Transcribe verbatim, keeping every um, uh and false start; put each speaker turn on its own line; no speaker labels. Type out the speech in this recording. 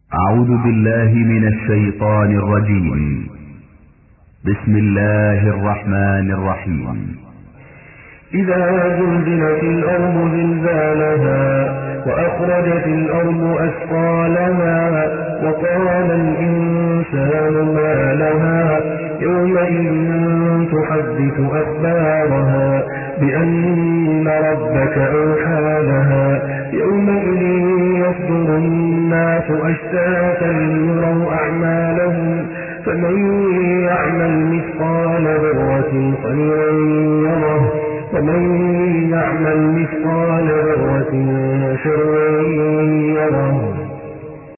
أعوذ بالله من الشيطان الرجيم. بسم الله الرحمن الرحيم.
إذا زلزلت الأرض زلزالها وأخرجت الأرض أثقالها وقال الإنسان ما لها يومئذ تحدث أخبارها بأن ربك أوحى لها يومئذ يصدر الناس أشتاتا ليروا أعمالهم فمن يعمل مثقال ذرة خيرا يره ومن يعمل مثقال ذرة شرا يره